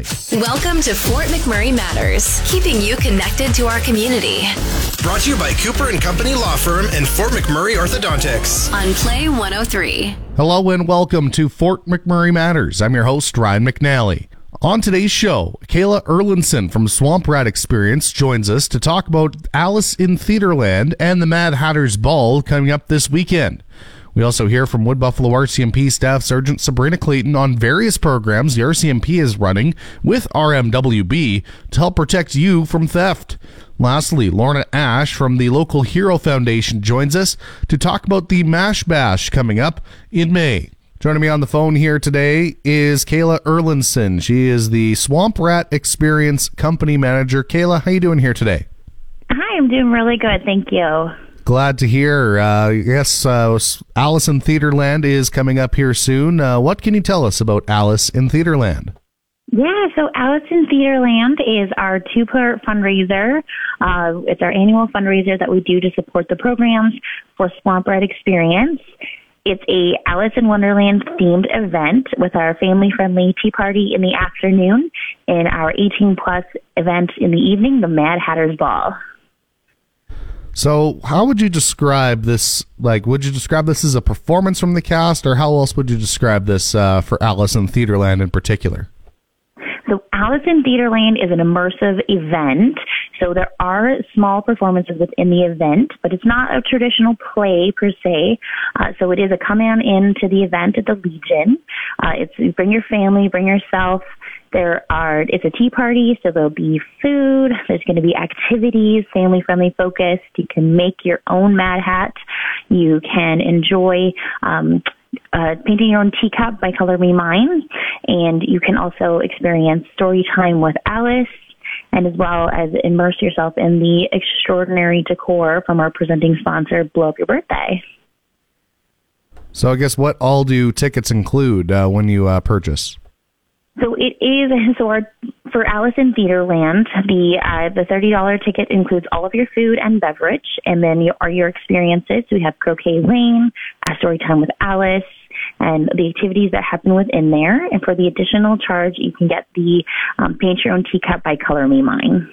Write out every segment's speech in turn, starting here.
Welcome to Fort McMurray Matters, keeping you connected to our community. Brought to you by Cooper & Company Law Firm and Fort McMurray Orthodontics. On Play 103. Hello and welcome to Fort McMurray Matters. I'm your host, Ryan McNally. On today's show, Kayla Erlinson from Swamp Rat Experience joins us to talk about Alice in Theaterland and the Mad Hatter's Ball coming up this weekend. We also hear from Wood Buffalo RCMP Staff Sergeant Sabrina Clayton on various programs the RCMP is running with RMWB to help protect you from theft. Lastly, Lorna Ash from the local Hero Foundation joins us to talk about the Mash Bash coming up in May. Joining me on the phone here today is Kayla Erlinson. She is the Swamp Rat Experience Company Manager. Kayla, how you doing here today? Hi, I'm doing really good. Thank you. Glad to hear. Yes, Alice in Theaterland is coming up here soon. What can you tell us about Alice in Theaterland? Yeah, so Alice in Theaterland is our two-part fundraiser. It's our annual fundraiser that we do to support the programs for Swamp Rat Experience. It's a Alice in Wonderland themed event with our family-friendly tea party in the afternoon and our 18-plus event in the evening, the Mad Hatter's Ball. So how would you describe this? Would you describe this as a performance from the cast, or how else would you describe this for Alice in Theaterland in particular? So Alice in Theaterland is an immersive event. So there are small performances within the event, but it's not a traditional play per se. So it is a come on into the event at the Legion. It's you bring your family, bring yourself. It's a tea party, so there'll be food. There's going to be activities, family-friendly focused. You can make your own Mad Hat. You can enjoy painting your own teacup by Color Me Mine. And you can also experience story time with Alice, and as well as immerse yourself in the extraordinary decor from our presenting sponsor, Blow Up Your Birthday. So I guess what all do tickets include when you purchase? So it is, for Alice in Theaterland, the $30 ticket includes all of your food and beverage, and then your experiences. We have Croquet Lane, a story time with Alice, and the activities that happen within there. And for the additional charge, you can get the Paint Your Own Teacup by Color Me Mine.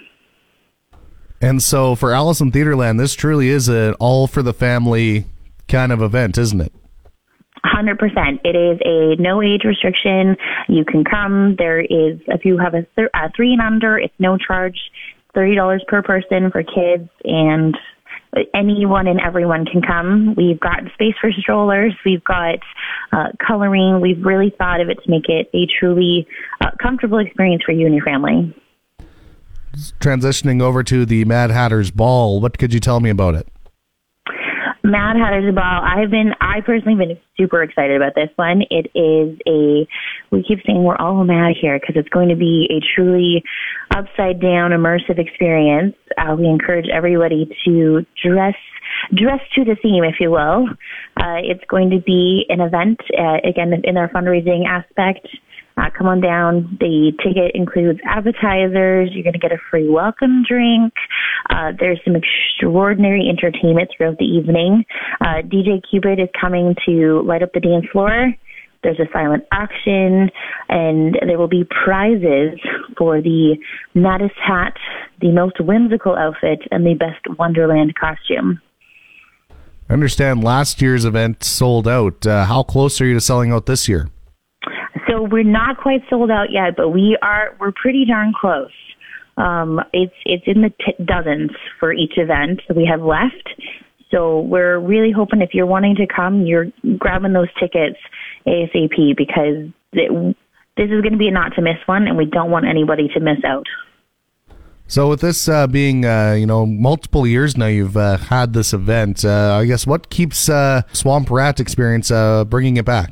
And so for Alice in Theaterland, this truly is an all-for-the-family kind of event, isn't it? 100%. It is a no age restriction. You can come. There is, if you have a 3 and under, it's no charge, $30 per person for kids, and anyone and everyone can come. We've got space for strollers. We've got coloring. We've really thought of it to make it a truly comfortable experience for you and your family. Transitioning over to the Mad Hatter's Ball, what could you tell me about it? Mad Hatter's Ball. I personally been super excited about this one. It is we keep saying we're all mad here because it's going to be a truly upside down immersive experience. We encourage everybody to dress to the theme, if you will. It's going to be an event, again, in our fundraising aspect. Come on down. The ticket includes appetizers. You're going to get a free welcome drink. There's some extraordinary entertainment throughout the evening. DJ Cupid is coming to light up the dance floor. There's a silent auction, and there will be prizes for the maddest hat, the most whimsical outfit, and the best Wonderland costume. I understand last year's event sold out. How close are you to selling out this year? So we're not quite sold out yet, but we're pretty darn close. It's in the dozens for each event that we have left. So we're really hoping if you're wanting to come, you're grabbing those tickets ASAP because this is going to be a not to miss one, and we don't want anybody to miss out. So with this being, multiple years now you've had this event, I guess what keeps Swamp Rat Experience bringing it back?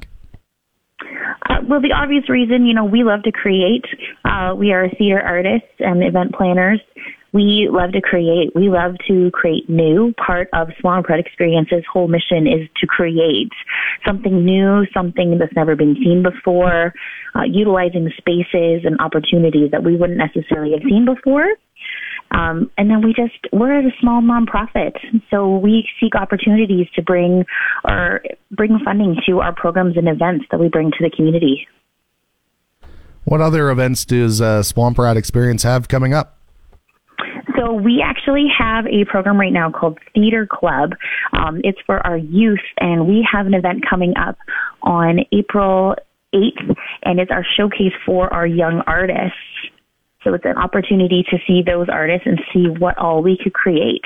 Well, the obvious reason, we love to create. We are theater artists and event planners. We love to create. We love to create new. Part of Swamp Rat Experience's whole mission is to create something new, something that's never been seen before, utilizing spaces and opportunities that we wouldn't necessarily have seen before. And then we're a small nonprofit, so we seek opportunities to bring funding to our programs and events that we bring to the community. What other events does Swamp Rat Experience have coming up? So we actually have a program right now called Theater Club. It's for our youth, and we have an event coming up on April 8th, and it's our showcase for our young artists. So it's an opportunity to see those artists and see what all we could create.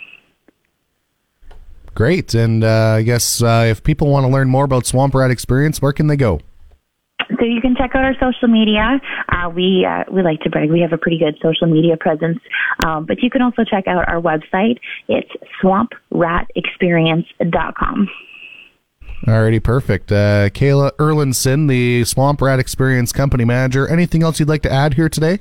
Great. And I guess if people want to learn more about Swamp Rat Experience, where can they go? So you can check out our social media. We like to brag. We have a pretty good social media presence. But you can also check out our website. It's swampratexperience.com. Alrighty, perfect. Kayla Erlinson, the Swamp Rat Experience Company Manager. Anything else you'd like to add here today?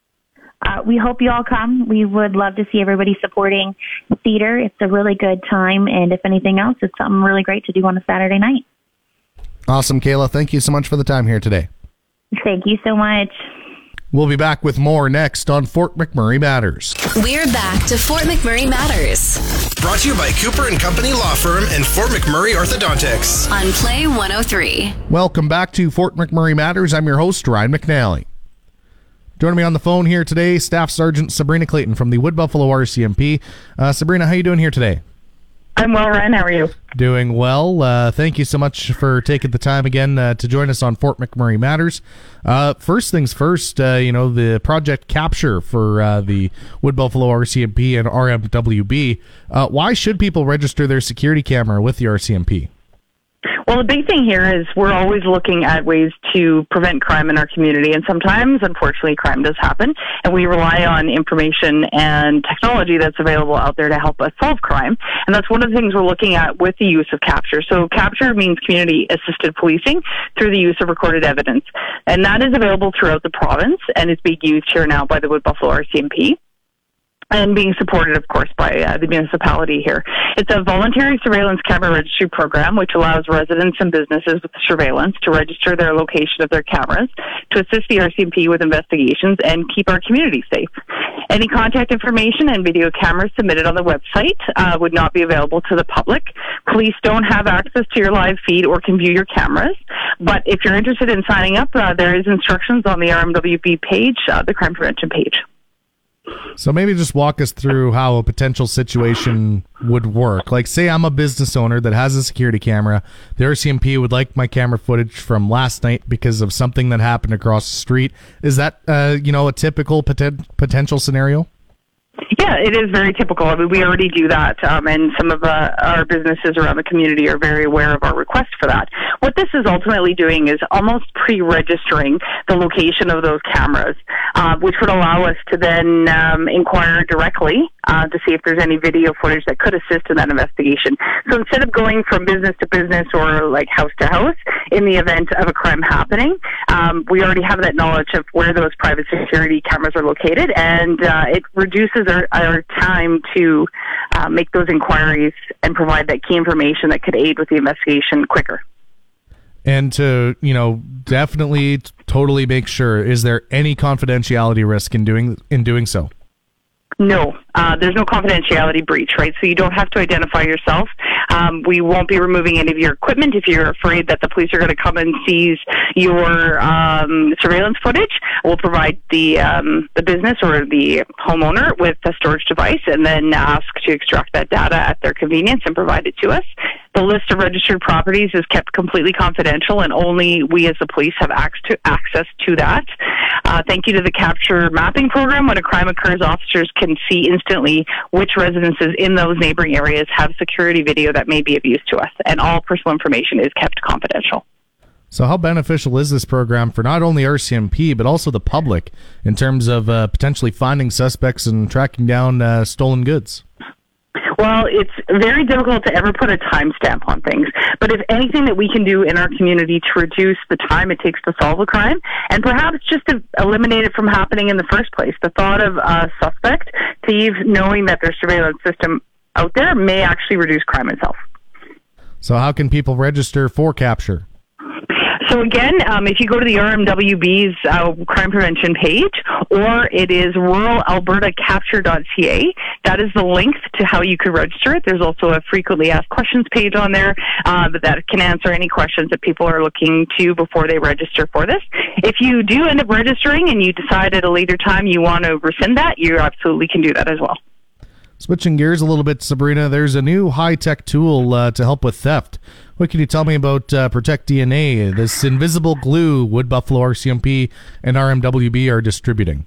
We hope you all come. We would love to see everybody supporting theater. It's a really good time. And if anything else, it's something really great to do on a Saturday night. Awesome, Kayla. Thank you so much for the time here today. Thank you so much. We'll be back with more next on Fort McMurray Matters. We're back to Fort McMurray Matters Brought to you by Cooper and Company Law Firm and Fort McMurray Orthodontics. on Play 103. Welcome back to Fort McMurray Matters. I'm your host, Ryan McNally. Joining me on the phone here today, Staff Sergeant Sabrina Clayton from the Wood Buffalo RCMP. Sabrina, how are you doing here today? I'm well, Ryan. How are you? Doing well. Thank you so much for taking the time again to join us on Fort McMurray Matters. First things first, the Project Capture for the Wood Buffalo RCMP and RMWB. Why should people register their security camera with the RCMP? Well, the big thing here is we're always looking at ways to prevent crime in our community, and sometimes, unfortunately, crime does happen, and we rely on information and technology that's available out there to help us solve crime, and that's one of the things we're looking at with the use of Capture. So Capture means community-assisted policing through the use of recorded evidence, and that is available throughout the province, and is being used here now by the Wood Buffalo RCMP. And being supported, of course, by the municipality here. It's a voluntary surveillance camera registry program which allows residents and businesses with surveillance to register their location of their cameras to assist the RCMP with investigations and keep our community safe. Any contact information and video cameras submitted on the website would not be available to the public. Police don't have access to your live feed or can view your cameras. But if you're interested in signing up, there is instructions on the RMWB page, the crime prevention page. So maybe just walk us through how a potential situation would work. Like, say I'm a business owner that has a security camera. The RCMP would like my camera footage from last night because of something that happened across the street. Is that, a typical potential scenario? Yeah, it is very typical. I mean, we already do that, and some of our businesses around the community are very aware of our request for that. What this is ultimately doing is almost pre-registering the location of those cameras, which would allow us to then inquire directly to see if there's any video footage that could assist in that investigation. So instead of going from business to business or like house to house in the event of a crime happening, we already have that knowledge of where those private security cameras are located, and it reduces our time to make those inquiries and provide that key information that could aid with the investigation quicker. And to, definitely totally make sure, is there any confidentiality risk in doing so? No, there's no confidentiality breach, right? So you don't have to identify yourself. We won't be removing any of your equipment if you're afraid that the police are going to come and seize your surveillance footage. We'll provide the business or the homeowner with a storage device and then ask to extract that data at their convenience and provide it to us. The list of registered properties is kept completely confidential, and only we as the police have access to that. Thank you to the Capture mapping program. When a crime occurs, officers can see instantly which residences in those neighboring areas have security video that may be of use to us, and all personal information is kept confidential. So how beneficial is this program for not only RCMP, but also the public in terms of potentially finding suspects and tracking down stolen goods? Well, it's very difficult to ever put a timestamp on things, but if anything that we can do in our community to reduce the time it takes to solve a crime, and perhaps just to eliminate it from happening in the first place, the thought of a suspect, thieves, knowing that there's surveillance system out there may actually reduce crime itself. So how can people register for Capture? So again, if you go to the RMWB's crime prevention page, or it is ruralalbertacapture.ca, that is the link to how you could register it. There's also a frequently asked questions page on there that can answer any questions that people are looking to before they register for this. If you do end up registering and you decide at a later time you want to rescind that, you absolutely can do that as well. Switching gears a little bit, Sabrina, there's a new high-tech tool to help with theft. What can you tell me about Protect DNA, this invisible glue Wood Buffalo RCMP and RMWB are distributing?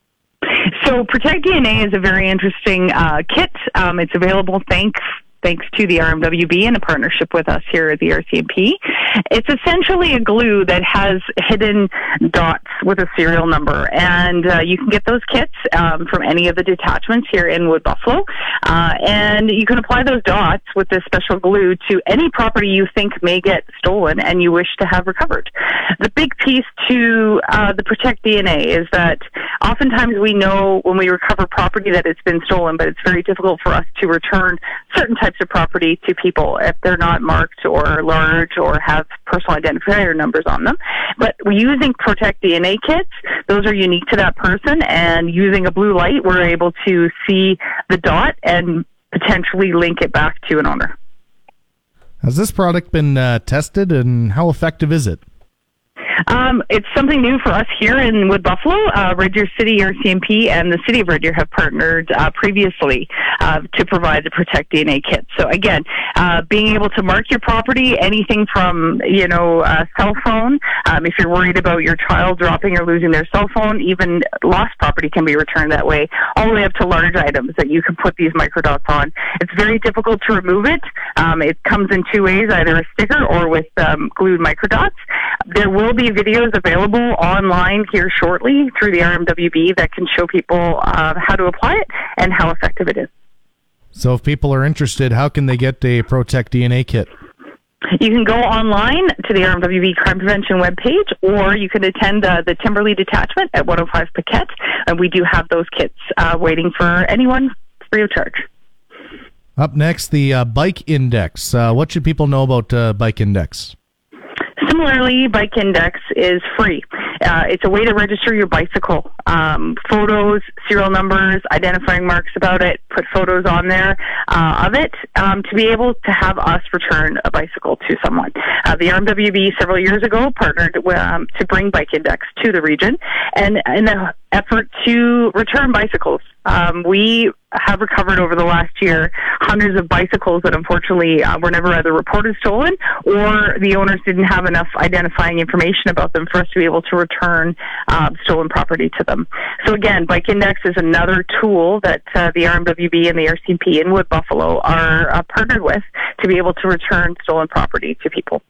So Protect DNA is a very interesting kit. It's available thanks to the RMWB in a partnership with us here at the RCMP. It's essentially a glue that has hidden dots with a serial number, and you can get those kits from any of the detachments here in Wood Buffalo, and you can apply those dots with this special glue to any property you think may get stolen and you wish to have recovered. The big piece to the Protect DNA is that oftentimes we know when we recover property that it's been stolen, but it's very difficult for us to return certain types of property to people if they're not marked or large or have personal identifier numbers on them. But using Protect DNA kits, those are unique to that person, and using a blue light, we're able to see the dot and potentially link it back to an owner. Has this product been tested, and how effective is it? It's something new for us here in Wood Buffalo. Red Deer City RCMP and the City of Red Deer have partnered previously to provide the Protect DNA kit. So again, being able to mark your property, anything from, a cell phone, if you're worried about your child dropping or losing their cell phone, even lost property can be returned that way, all the way up to large items that you can put these microdots on. It's very difficult to remove it. It comes in two ways, either a sticker or with glued microdots. There will be videos available online here shortly through the RMWB that can show people how to apply it and how effective it is. So if people are interested, how can they get a Protect DNA kit? You can go online to the RMWB Crime Prevention webpage, or you can attend the Timberley Detachment at 105 Paquette, and we do have those kits waiting for anyone free of charge. Up next, the Bike Index. What should people know about Bike Index? Similarly, Bike Index is free. It's a way to register your bicycle. Photos, serial numbers, identifying marks about it, put photos on there of it to be able to have us return a bicycle to someone. The RMWB several years ago partnered to bring Bike Index to the region, and in the effort to return bicycles, we have recovered over the last year hundreds of bicycles that unfortunately were never either reported stolen or the owners didn't have enough identifying information about them for us to be able to return stolen property to them. So again, Bike Index is another tool that the RMWB and the RCMP in Wood Buffalo are partnered with to be able to return stolen property to people.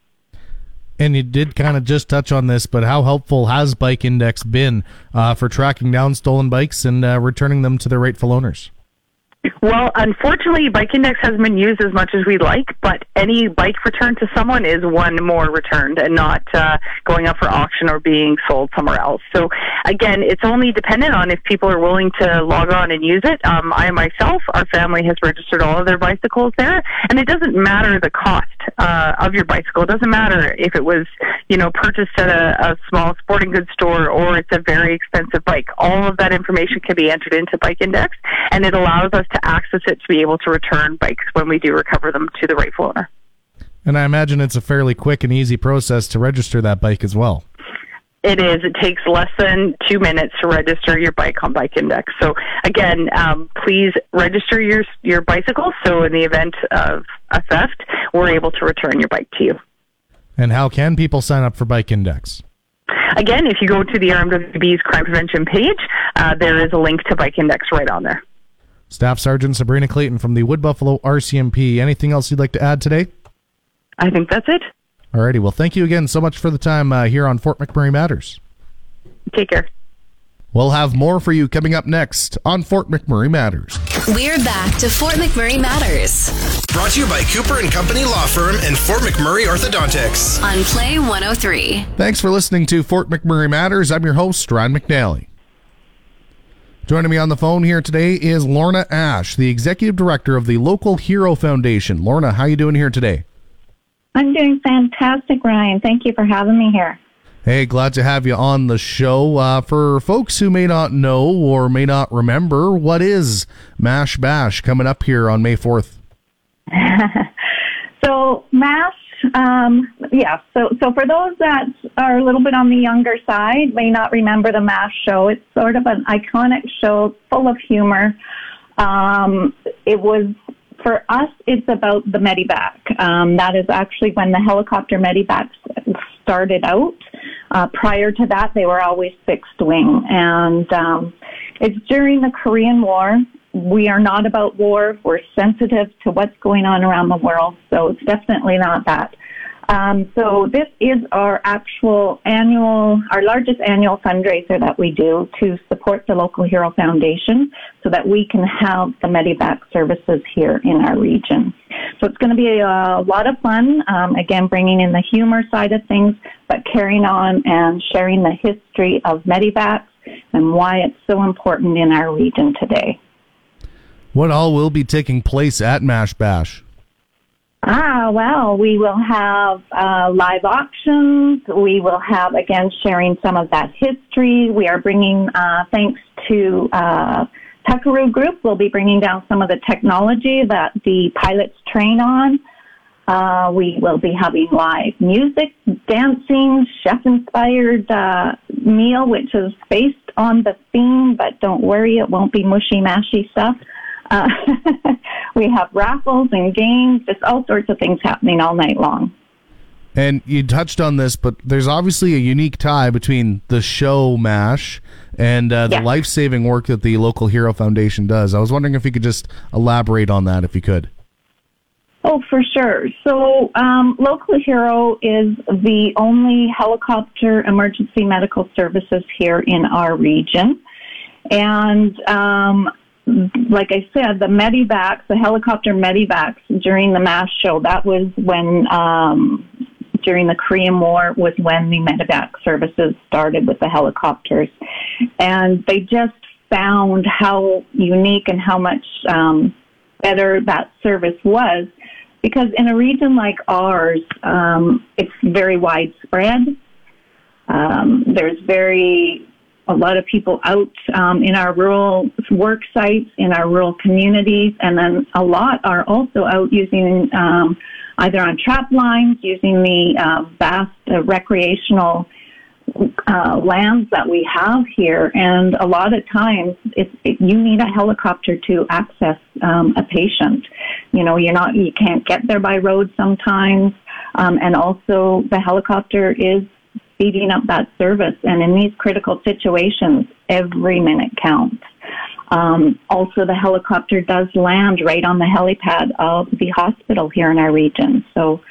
And you did kind of just touch on this, but how helpful has Bike Index been for tracking down stolen bikes and returning them to their rightful owners? Well, unfortunately, Bike Index hasn't been used as much as we'd like, but any bike returned to someone is one more returned and not going up for auction or being sold somewhere else. So, again, it's only dependent on if people are willing to log on and use it. I myself, our family has registered all of their bicycles there, and it doesn't matter the cost of your bicycle. It doesn't matter if it was, purchased at a small sporting goods store or it's a very expensive bike. All of that information can be entered into Bike Index, and it allows us to access it to be able to return bikes when we do recover them to the rightful owner. And I imagine it's a fairly quick and easy process to register that bike as well. It is. It takes less than 2 minutes to register your bike on Bike Index. So again, please register your bicycle so in the event of a theft, we're able to return your bike to you. And how can people sign up for Bike Index? Again, if you go to the RMWB's Crime Prevention page, there is a link to Bike Index right on there. Staff Sergeant Sabrina Clayton from the Wood Buffalo RCMP. Anything else you'd like to add today? I think that's it. Alrighty, well, thank you again so much for the time here on Fort McMurray Matters. Take care. We'll have more for you coming up next on Fort McMurray Matters. We're back to Fort McMurray Matters. Brought to you by Cooper & Company Law Firm and Fort McMurray Orthodontics. On Play 103. Thanks for listening to Fort McMurray Matters. I'm your host, Ryan McNally. Joining me on the phone here today is Lorna Ash, the Executive Director of the Local Hero Foundation. Lorna, how are you doing here today? I'm doing fantastic, Ryan. Thank you for having me here. Hey, glad to have you on the show. For folks who may not know or may not remember, what is MASH Bash coming up here on May 4th? So MASH, so for those that are a little bit on the younger side, may not remember the MASH show. It's sort of an iconic show full of humor. For us, it's about the Medivac. That is actually when the helicopter Medivacs started out. Prior to that, they were always fixed wing. And it's during the Korean War. We are not about war. We're sensitive to what's going on around the world, so it's definitely not that. So this is our largest annual fundraiser that we do to support the Local Hero Foundation so that we can have the Medivac services here in our region. So it's going to be a lot of fun, again, bringing in the humor side of things, but carrying on and sharing the history of Medivacs and why it's so important in our region today. What all will be taking place at MASH Bash? Well, we will have live auctions. We will have, again, sharing some of that history. We are bringing, thanks to Tuckaroo Group, we'll be bringing down some of the technology that the pilots train on. We will be having live music, dancing, chef-inspired meal, which is based on the theme, but don't worry, it won't be mushy-mashy stuff. We have raffles and games, just all sorts of things happening all night long. And you touched on this, but there's obviously a unique tie between the show MASH and the life-saving work that the Local Hero Foundation does. I was wondering if you could just elaborate on that, if you could. Oh, for sure. So Local Hero is the only helicopter emergency medical services here in our region. And like I said, the Medivacs, the helicopter Medivacs during the MASH show, that was when, during the Korean War, was when the Medivac services started with the helicopters. And they just found how unique and how much better that service was, because in a region like ours, it's very widespread. There's a lot of people out in our rural work sites, in our rural communities, and then a lot are also out using either on trap lines, using the vast recreational lands that we have here. And a lot of times you need a helicopter to access a patient. You can't get there by road sometimes, and also the helicopter is speeding up that service. And in these critical situations, every minute counts. Also, the helicopter does land right on the helipad of the hospital here in our region. So,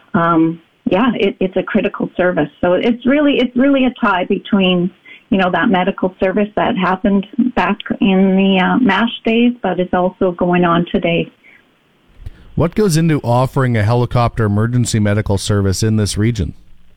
it's a critical service. So it's really a tie between, that medical service that happened back in the MASH days, but it's also going on today. What goes into offering a helicopter emergency medical service in this region?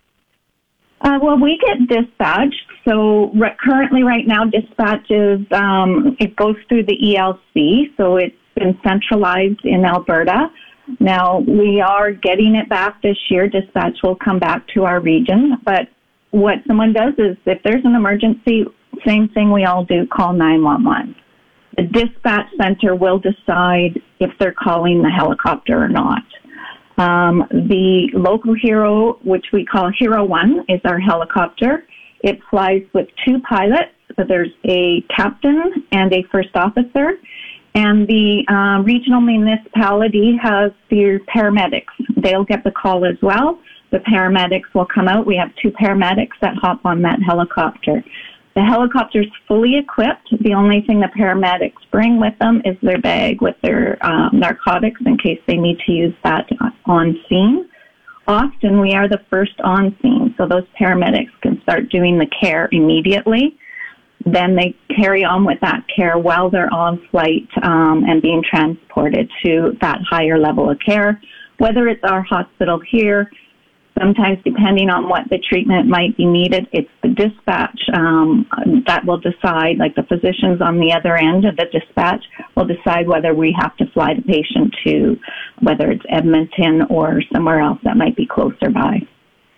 We get dispatched. So currently right now, dispatch is, it goes through the ELC. So it's been centralized in Alberta. Now, we are getting it back this year. Dispatch will come back to our region. But what someone does is, if there's an emergency, same thing we all do, call 911. The dispatch center will decide if they're calling the helicopter or not. The Local Hero, which we call Hero 1, is our helicopter. It flies with two pilots. So there's a captain and a first officer. And the regional municipality has their paramedics. They'll get the call as well. The paramedics will come out. We have two paramedics that hop on that helicopter. The helicopter's fully equipped. The only thing the paramedics bring with them is their bag with their narcotics in case they need to use that on scene. Often we are the first on scene, so those paramedics can start doing the care immediately. Then they carry on with that care while they're on flight and being transported to that higher level of care, whether it's our hospital here. Sometimes, depending on what the treatment might be needed, it's the dispatch that will decide, like the physicians on the other end of the dispatch will decide whether we have to fly the patient to, whether it's Edmonton or somewhere else that might be closer by.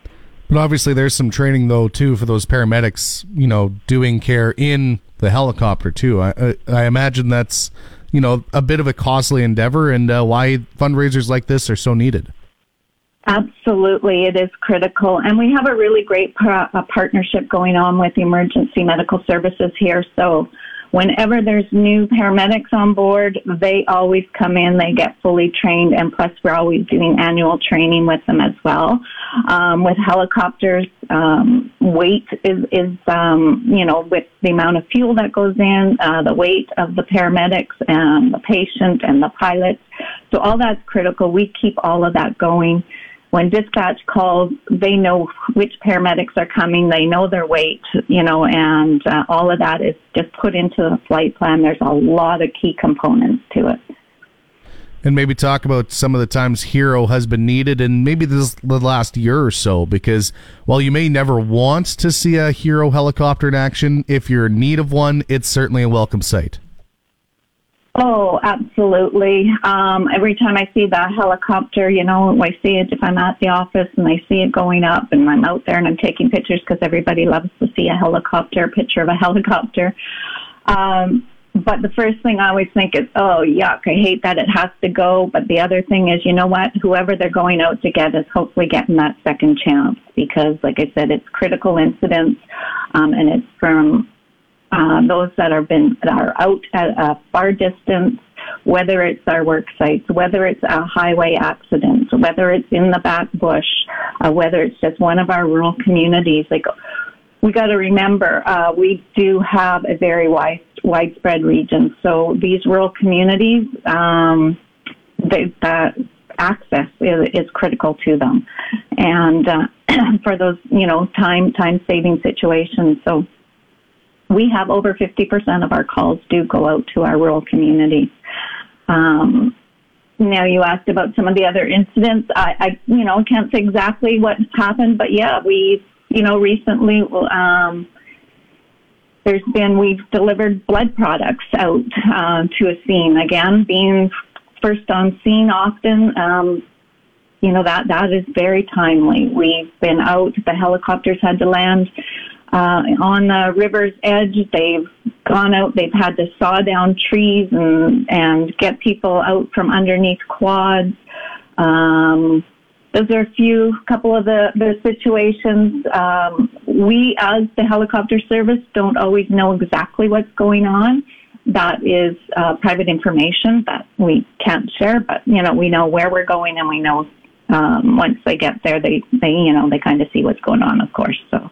But obviously there's some training, though, too, for those paramedics, doing care in the helicopter, too. I imagine that's, a bit of a costly endeavor, and why fundraisers like this are so needed. Absolutely, it is critical. And we have a really great partnership going on with Emergency Medical Services here. So whenever there's new paramedics on board, they always come in, they get fully trained, and plus we're always doing annual training with them as well. With helicopters, weight is with the amount of fuel that goes in, the weight of the paramedics and the patient and the pilots. So all that's critical. We keep all of that going. When dispatch calls, they know which paramedics are coming. They know their weight, and all of that is just put into the flight plan. There's a lot of key components to it. And maybe talk about some of the times Hero has been needed, and maybe the last year or so, because while you may never want to see a Hero helicopter in action, if you're in need of one, it's certainly a welcome sight. Oh, absolutely. Every time I see that helicopter, I see it if I'm at the office and I see it going up and I'm out there and I'm taking pictures because everybody loves to see a picture of a helicopter. But the first thing I always think is, oh, yuck, I hate that it has to go. But the other thing is, you know what? Whoever they're going out to get is hopefully getting that second chance because, like I said, it's critical incidents and it's from those that are out at a far distance, whether it's our work sites, whether it's a highway accident, whether it's in the back bush, whether it's just one of our rural communities. Like, we got to remember, we do have a very widespread region. So these rural communities, the access is critical to them, and for those time-saving situations. So we have over 50% of our calls do go out to our rural communities. Now, you asked about some of the other incidents. I can't say exactly what happened, but yeah, we, recently, we've delivered blood products out to a scene. Again, being first on scene often, that is very timely. We've been out, the helicopters had to land on the river's edge. They've gone out, they've had to saw down trees and get people out from underneath quads. Those are a couple of the situations. We, as the helicopter service, don't always know exactly what's going on. That is private information that we can't share, but, we know where we're going, and we know once they get there, they kind of see what's going on, of course. So.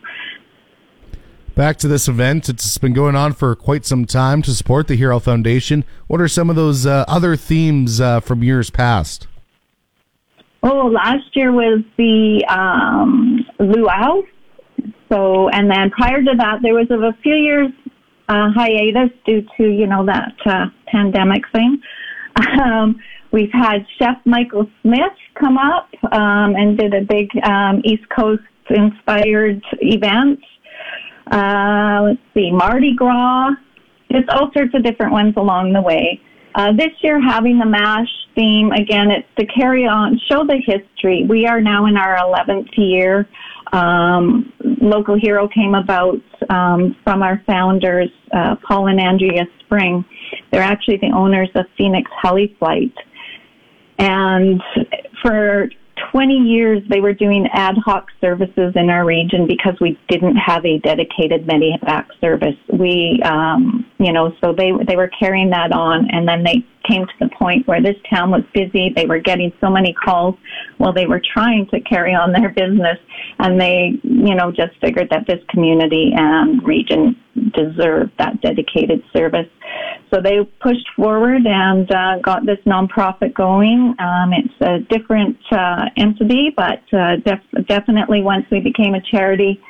Back to this event. It's been going on for quite some time to support the Hero Foundation. What are some of those other themes from years past? Oh, last year was the luau. So, and then prior to that, there was a few years hiatus due to, that pandemic thing. We've had Chef Michael Smith come up and did a big East Coast inspired event. Let's see, Mardi Gras, just all sorts of different ones along the way. This year, having the MASH theme, again, it's to carry on, show the history. We are now in our 11th year. Local Hero came about from our founders, Paul and Andrea Spring. They're actually the owners of Phoenix Heliflight. And for 20 years, they were doing ad hoc services in our region because we didn't have a dedicated medevac service. We, so they were carrying that on, and then they came to the point where this town was busy. They were getting so many calls while they were trying to carry on their business, and they, just figured that this community and region deserved that dedicated service. So they pushed forward and got this nonprofit going. It's a different entity, but definitely once we became a charity,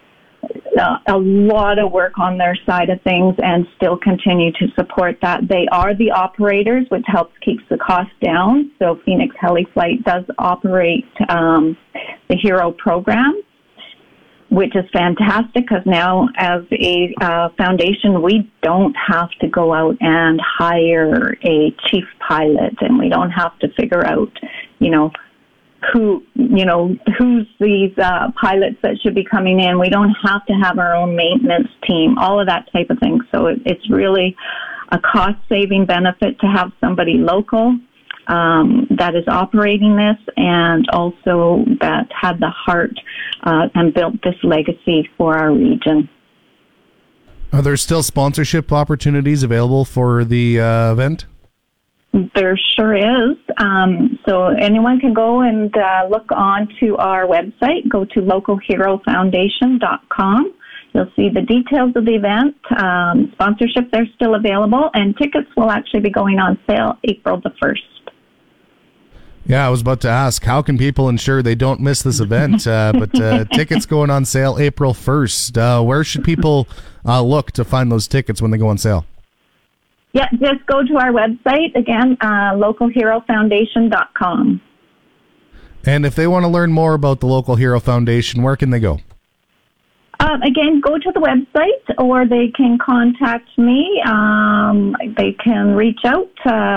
a lot of work on their side of things, and still continue to support that. They are the operators, which helps keeps the cost down. So Phoenix Heliflight does operate the Hero program, which is fantastic because now as a foundation, we don't have to go out and hire a chief pilot, and we don't have to figure out, who's these pilots that should be coming in. We don't have to have our own maintenance team, all of that type of thing. So it's really a cost-saving benefit to have somebody local that is operating this, and also that had the heart and built this legacy for our region. Are there still sponsorship opportunities available for the event? There sure is. So anyone can go and look on to our website. Go to localherofoundation.com. You'll see the details of the event. Sponsorship, they're still available, and tickets will actually be going on sale April the 1st. Yeah, I was about to ask, how can people ensure they don't miss this event? But tickets going on sale April 1st. Where should people look to find those tickets when they go on sale? Yeah, just go to our website, again, localherofoundation.com. And if they want to learn more about the Local Hero Foundation, where can they go? Again, go to the website, or they can contact me. They can reach out,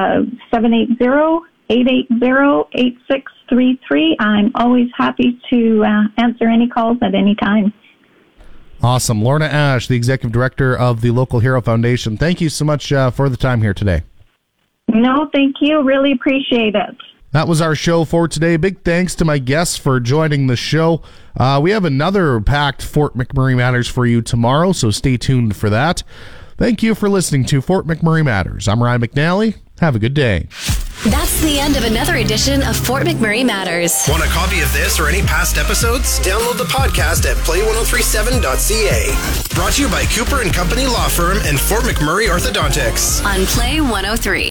780-880-8633. I'm always happy to answer any calls at any time. Awesome. Lorna Ash, the Executive Director of the Local Hero Foundation. Thank you so much for the time here today. No, thank you. Really appreciate it. That was our show for today. Big thanks to my guests for joining the show. We have another packed Fort McMurray Matters for you tomorrow, so stay tuned for that. Thank you for listening to Fort McMurray Matters. I'm Ryan McNally. Have a good day. That's the end of another edition of Fort McMurray Matters. Want a copy of this or any past episodes? Download the podcast at play1037.ca. Brought to you by Cooper & Company Law Firm and Fort McMurray Orthodontics. On Play 103.